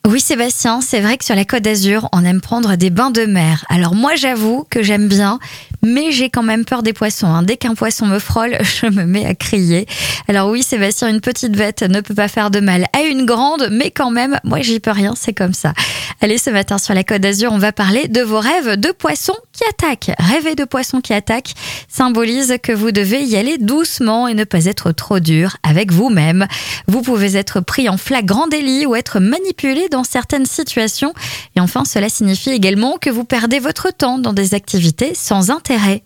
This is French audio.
Oui Sébastien, c'est vrai que sur la Côte d'Azur, on aime prendre des bains de mer. Alors moi j'avoue que j'aime bien, mais j'ai quand même peur des poissons, hein. Dès qu'un poisson me frôle, je me mets à crier. Alors oui Sébastien, une petite bête ne peut pas faire de mal à une grande, mais quand même, moi j'y peux rien, c'est comme ça. Allez, ce matin sur la Côte d'Azur, on va parler de vos rêves de poissons qui attaquent. Rêver de poissons qui attaquent symbolise que vous devez y aller doucement et ne pas être trop dur avec vous-même. Vous pouvez être pris en flagrant délit ou être manipulé dans certaines situations. Et enfin, cela signifie également que vous perdez votre temps dans des activités sans intérêt.